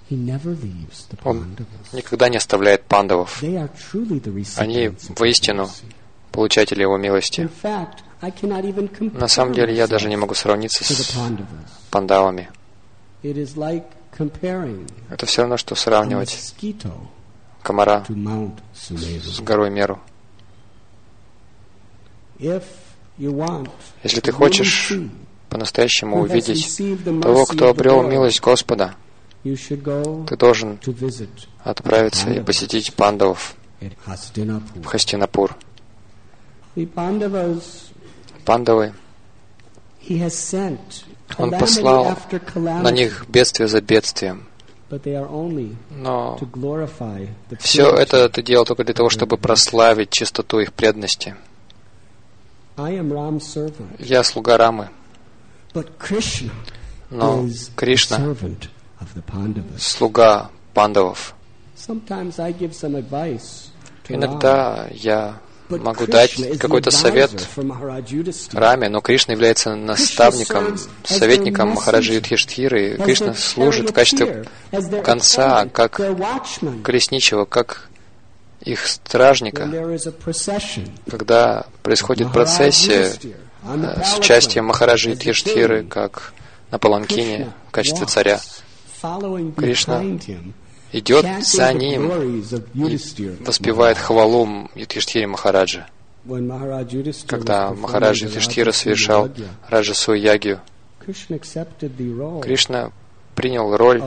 Он никогда не оставляет пандавов. Они воистину получатели Его милости. На самом деле, я даже не могу сравниться с пандавами. Это все равно, что сравнивать комара с горой Меру. Если ты хочешь по-настоящему увидеть того, кто обрел милость Господа, ты должен отправиться и посетить пандавов в Хастинапур. Пандавы, Он послал на них бедствие за бедствием. Но все это ты делал только для того, чтобы прославить чистоту их преданности. Я слуга Рамы. Но Кришна — слуга пандавов. Иногда я могу дать какой-то совет Раме, но Кришна является наставником, советником Махараджи Юдхиштхиры. И Кришна служит в качестве конца, как колесничего, как их стражника. Когда происходит процессия с участием Махараджи Юдхиштхиры, как на паланкине в качестве царя, Кришна идет за ним и воспевает хвалу Юдхиштхире Махараджа. Когда Махарадж Юдхиштхира совершал Раджасую ягью, Кришна принял роль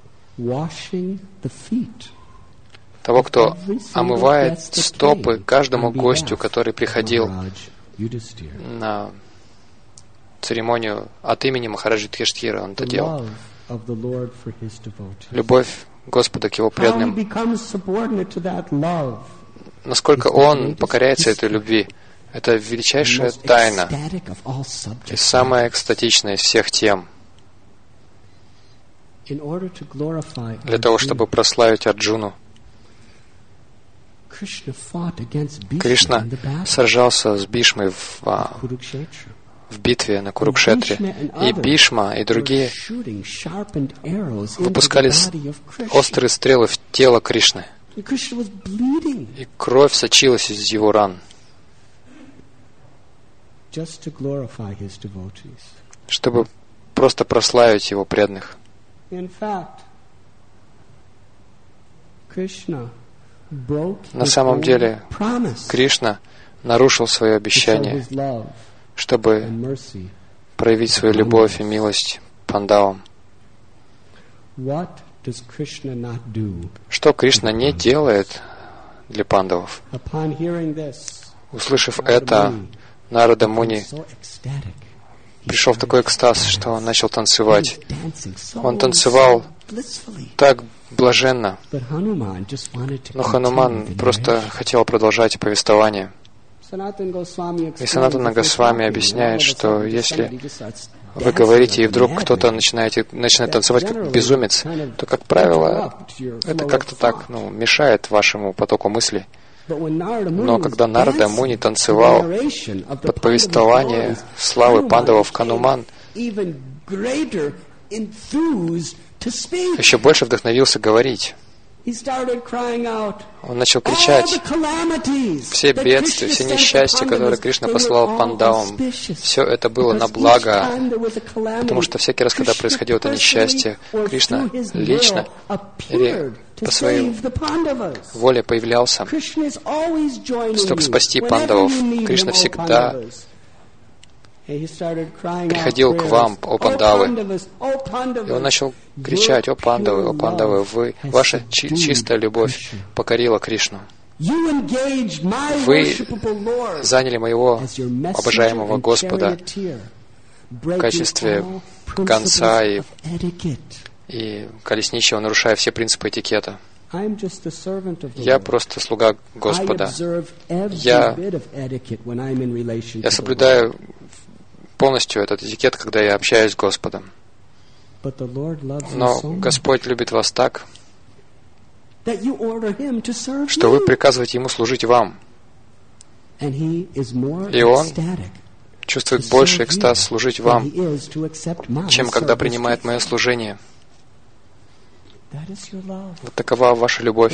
того, кто омывает стопы каждому гостю, который приходил на церемонию от имени Махараджа Юдхиштхира. Он это делал. Любовь Господа к Его преданным. Насколько Он покоряется этой любви, это величайшая тайна и самая экстатичная из всех тем. Для того, чтобы прославить Арджуну, Кришна сражался с Бишмой в битве на Курукшетре. И Бишма, и другие выпускали острые стрелы в тело Кришны. И кровь сочилась из его ран, чтобы просто прославить его преданных. На самом деле, Кришна нарушил свое обещание, чтобы проявить свою любовь и милость пандавам. Что Кришна не делает для пандавов? Услышав это, Нарада Муни пришел в такой экстаз, что он начал танцевать. Он танцевал так блаженно, но Хануман просто хотел продолжать повествование. И Санатана Госвами объясняет, что если вы говорите, и вдруг кто-то начинает танцевать как безумец, то, как правило, это как-то так мешает вашему потоку мысли. Но когда Нарада Муни танцевал под повествование славы пандавов, Хануман еще больше вдохновился говорить. Он начал кричать: все бедствия, все несчастья, которые Кришна послал пандавам, все это было на благо, потому что всякий раз, когда происходило это несчастье, Кришна лично или по своей воле появлялся, чтобы спасти пандавов. Кришна всегда приходил к вам, о пандавы. И он начал кричать: о пандавы, ваша чистая любовь покорила Кришну. Вы заняли моего обожаемого Господа в качестве гонца и колесничего, нарушая все принципы этикета. Я просто слуга Господа. Я соблюдаю полностью этот этикет, когда я общаюсь с Господом. Но Господь любит вас так, что вы приказываете Ему служить вам. И Он чувствует больше экстаз служить вам, чем когда принимает мое служение. Вот такова ваша любовь.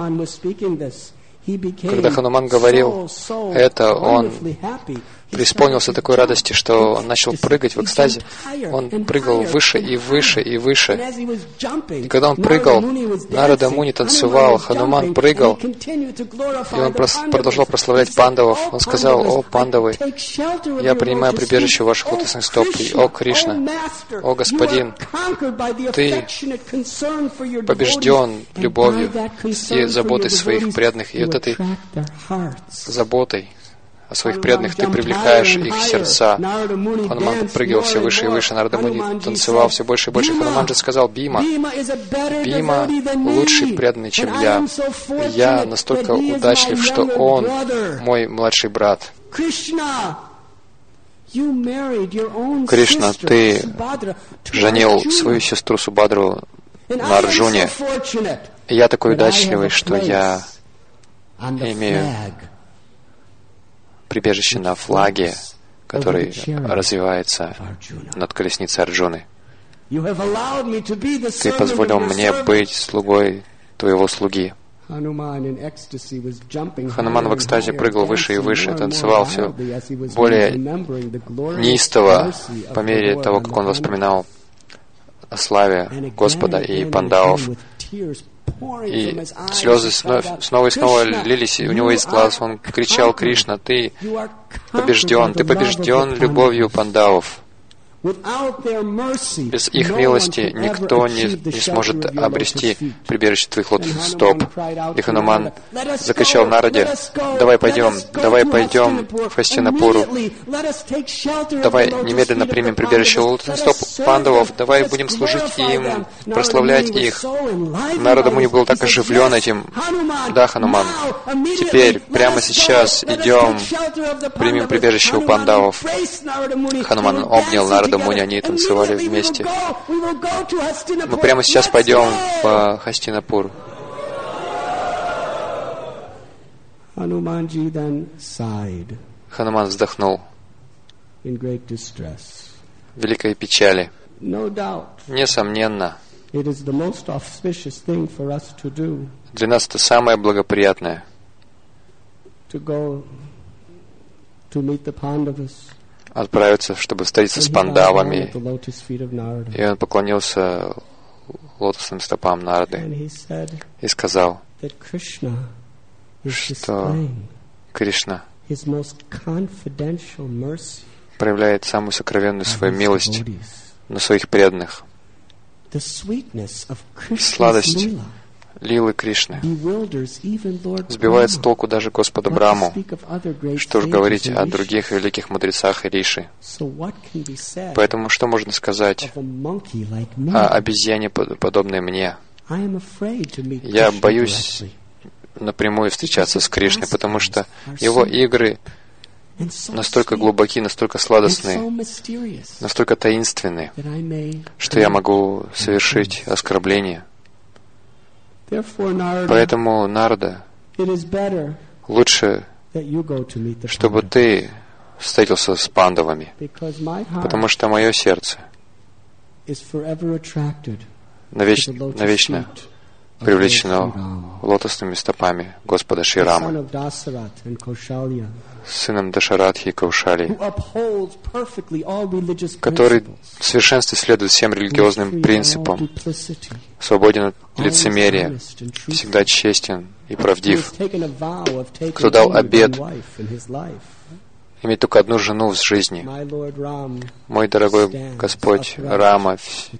Когда Хануман говорил это, он преисполнился такой радости, что он начал прыгать в экстазе. Он прыгал выше и выше и выше. И когда он прыгал, Нарада Муни танцевал, Хануман прыгал, и он продолжал прославлять пандавов. Он сказал: «О, пандавы, я принимаю прибежище ваших лотосных стоп. И, о, Кришна, о, Господин, ты побежден любовью и заботой своих преданных, и вот этой заботой о своих преданных ты привлекаешь их в сердца». Хануман подпрыгивал все выше и выше, Нарада Муни танцевал все больше и больше. Хануман же сказал: «Бима, Бима лучший преданный, чем я. Я настолько удачлив, что он мой младший брат». Кришна, ты женил свою сестру Субадру на Арджуне. И я такой удачливый, что я имею прибежище на флаге, который развивается над колесницей Арджуны. Ты позволил мне быть слугой твоего слуги. Хануман в экстазе прыгал выше и выше, танцевал все более неистово по мере того, как он воспоминал о славе Господа и пандавов. И слезы снова и снова лились у него из глаз. Он кричал: «Кришна, ты побежден любовью пандавов. Без их милости никто не сможет обрести прибежище твоих лотосных стоп». И Хануман закричал Нараде: давай пойдем в Хастинапуру, давай немедленно примем прибежище лотосных стоп пандавов, давай будем служить им, прославлять их». Нарада Муни был так оживлен этим. «Да, Хануман, теперь, прямо сейчас идем, примем прибежище у пандавов». Хануман обнял Нарада Муни, они танцевали вместе. «Мы прямо сейчас пойдем в Хастинапур». Хануман вздохнул в великой печали. Несомненно, для нас это самое благоприятное отправиться, чтобы встретиться с пандавами. И он поклонился лотосным стопам Нарды и сказал, что Кришна проявляет самую сокровенную свою милость на своих преданных. Сладость лилы Кришны сбивает с толку даже Господа Браму. Что ж говорить о других великих мудрецах и риши. Поэтому что можно сказать о обезьяне, подобной мне? Я боюсь напрямую встречаться с Кришной, потому что его игры настолько глубоки, настолько сладостные, настолько таинственные, что я могу совершить оскорбление. Поэтому, Нарада, лучше, чтобы ты встретился с пандавами, потому что мое сердце навечно привлечено лотосными стопами Господа Шри Рамы, сыном Дашаратхи и Каушали, который в совершенстве следует всем религиозным принципам, свободен от лицемерия, всегда честен и правдив, кто дал обет иметь только одну жену в жизни. Мой дорогой Господь Рама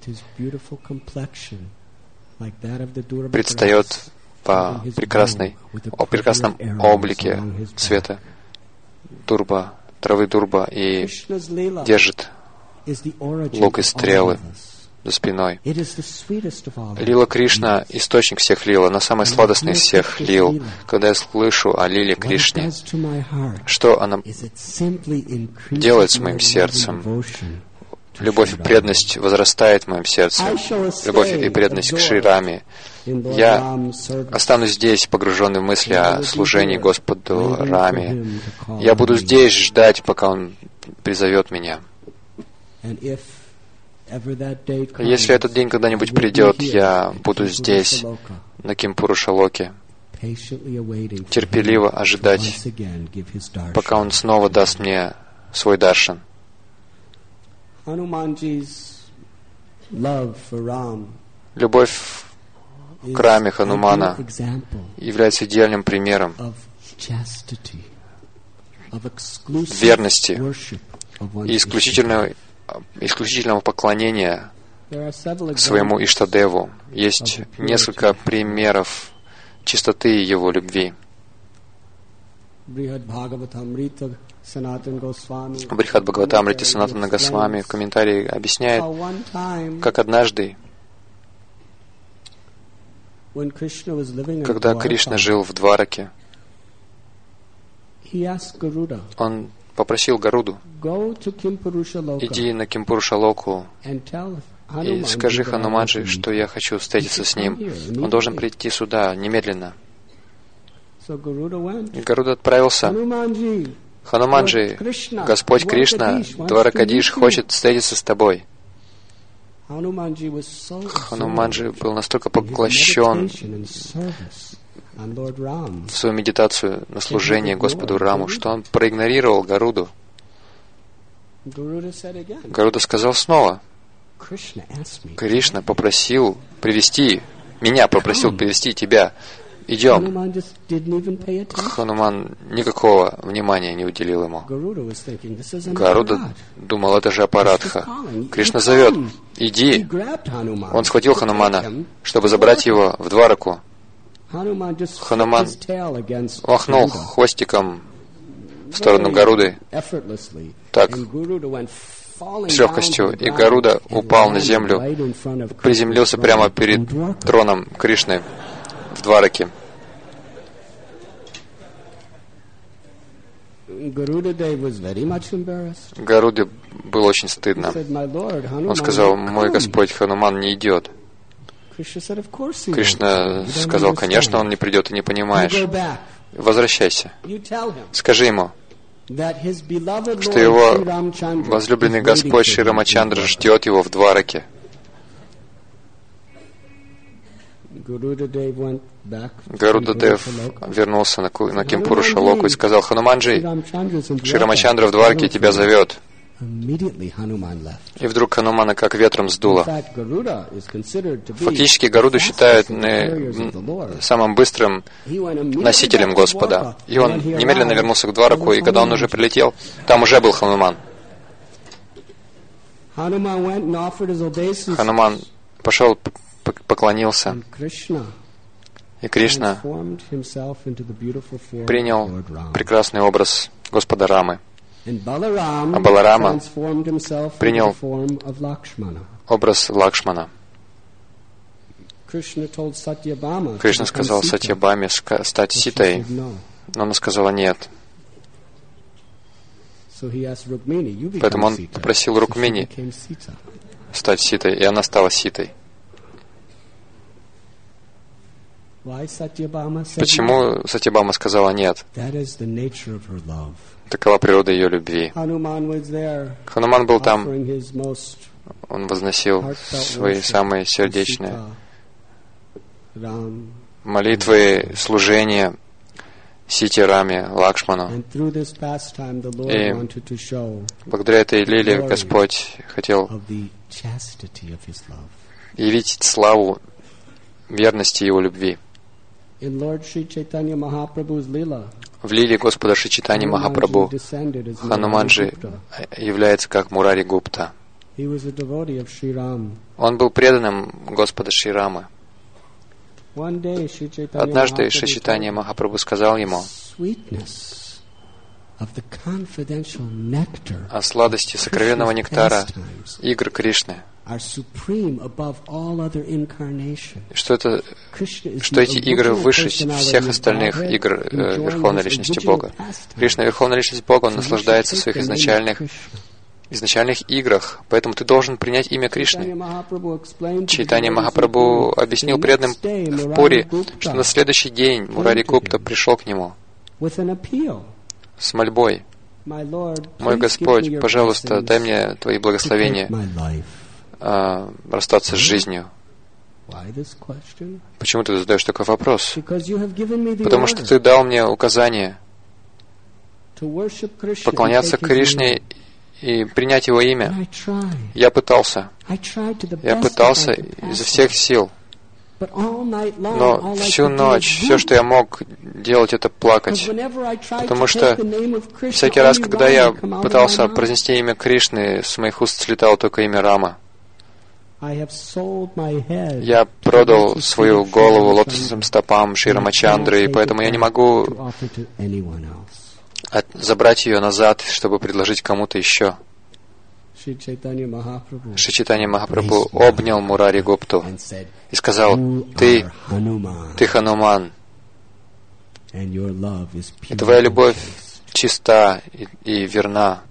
предстает по прекрасном облике цвета дурба, травы дурба, и держит лук и стрелы за спиной. Лила Кришна — источник всех лил, она самая сладостная из всех лил. Когда я слышу о лиле Кришне, что она делает с моим сердцем? Любовь и преданность возрастает в моем сердце. Любовь и преданность к Шри Раме. Я останусь здесь, погруженный в мысли о служении Господу Раме. Я буду здесь ждать, пока Он призовет меня. Если этот день когда-нибудь придет, я буду здесь, на Кимпурушалоке, терпеливо ожидать, пока он снова даст мне свой даршан. Любовь к Раме Ханумана является идеальным примером верности и исключительного поклонения своему Иштадеву. Есть несколько примеров чистоты его любви. Брихат Бхагаватамрита Санатана Госвами в комментарии объясняет, как однажды, когда Кришна жил в Двараке, он попросил Гаруду: иди на Кимпурушалоку и скажи Хануманджи, что я хочу встретиться с ним. Он должен прийти сюда немедленно. И Гаруда отправился. Хануманджи, Господь Кришна, Дваракадиш, хочет встретиться с тобой. Хануманджи был настолько поглощен в свою медитацию на служение Господу Раму, что он проигнорировал Гаруду. Гаруда сказал снова: Кришна попросил привести тебя. Идем. Хануман никакого внимания не уделил ему. Гаруда думал, это же Апарадха. Кришна зовет: иди. Он схватил Ханумана, чтобы забрать его в Двараку. Хануман махнул хвостиком в сторону Гаруды так, с легкостью, и Гаруда упал на землю, приземлился прямо перед троном Кришны в Двараке. Гаруде было очень стыдно. Он сказал: мой Господь Хануман не идет. Кришна сказал: конечно, он не придет, ты не понимаешь. Возвращайся. Скажи ему, что его возлюбленный Господь Шри Рамачандра ждет его в Двараке. Гарудадев вернулся на Кимпурушалоку и сказал: Хануманджи, Шри Рамачандра в Двараке тебя зовет. И вдруг Ханумана как ветром сдуло. Фактически Гаруду считают самым быстрым носителем Господа. И он немедленно вернулся к Двараку, и когда он уже прилетел, там уже был Хануман. Хануман пошел, поклонился, и Кришна принял прекрасный образ Господа Рамы. А Баларама принял образ Лакшмана. Кришна сказал Сатьябаме стать Ситой, но она сказала нет. Поэтому он попросил Рукмини стать Ситой, и она стала Ситой. Почему Сатьябама сказала нет? Такова природа ее любви. Хануман был там. Он возносил свои самые сердечные молитвы, служения Сите Раме, Лакшману. И благодаря этой лиле Господь хотел явить славу верности Его любви. В лиле Господа Шри Чайтаньи Махапрабху Хануманджи является как Мурари Гупта. Он был преданным Господа Шри Рамы. Однажды Шри Чайтаньи Махапрабху сказал ему о сладости сокровенного нектара игр Кришны, что эти игры выше всех остальных игр Верховной Личности Бога. Кришна, Верховная Личность Бога, Он наслаждается в своих изначальных играх, поэтому ты должен принять имя Кришны. Чайтанья Махапрабху объяснил преданным в Пури, что на следующий день Мурари Гупта пришел к нему с мольбой: «Мой Господь, пожалуйста, дай мне Твои благословения расстаться с жизнью. Почему ты задаешь такой вопрос? Потому что ты дал мне указание поклоняться Кришне и принять Его имя. Я пытался изо всех сил. Но всю ночь все, что я мог делать, это плакать. Потому что всякий раз, когда я пытался произнести имя Кришны, с моих уст слетало только имя Рама. Я продал свою голову лотосным стопам Шри Рамачандры, и поэтому я не могу забрать ее назад, чтобы предложить кому-то еще. Шри Чайтанья Махапрабху обнял Мурари Гупту и сказал: ты Хануман, и твоя любовь чиста и верна.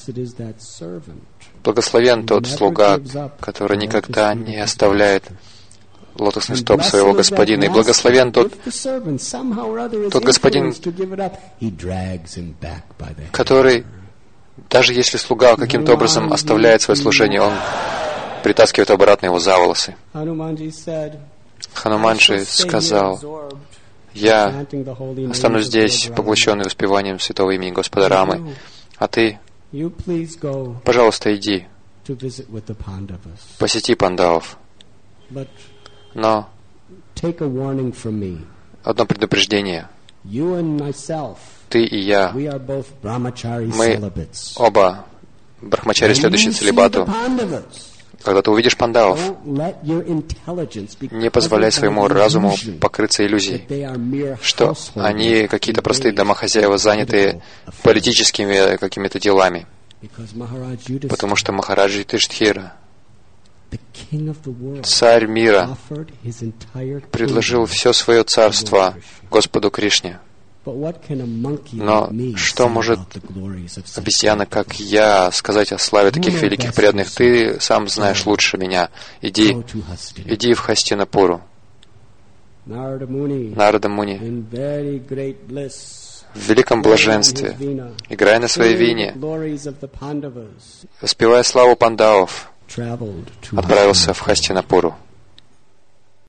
Благословен тот слуга, который никогда не оставляет лотосных стоп своего господина, и благословен тот господин, который, даже если слуга каким-то образом оставляет свое служение, он притаскивает обратно его за волосы. Хануманджи сказал: я останусь здесь, поглощенный воспеванием святого имени Господа Рамы, а ты, пожалуйста, иди, посети пандавов. Но одно предупреждение. Ты и я, мы оба брахмачари, следующие целибату. Когда ты увидишь пандавов, не позволяй своему разуму покрыться иллюзией, что они какие-то простые домохозяева, занятые политическими какими-то делами. Потому что Махараджа Юдхиштхира, царь мира, предложил все свое царство Господу Кришне. Но что может обезьяна, как я, сказать о славе таких великих преданных? Ты сам знаешь лучше меня. Иди в Хастинапуру. Нарада Муни в великом блаженстве, играя на своей вине, воспевая славу пандавов, отправился в Хастинапуру.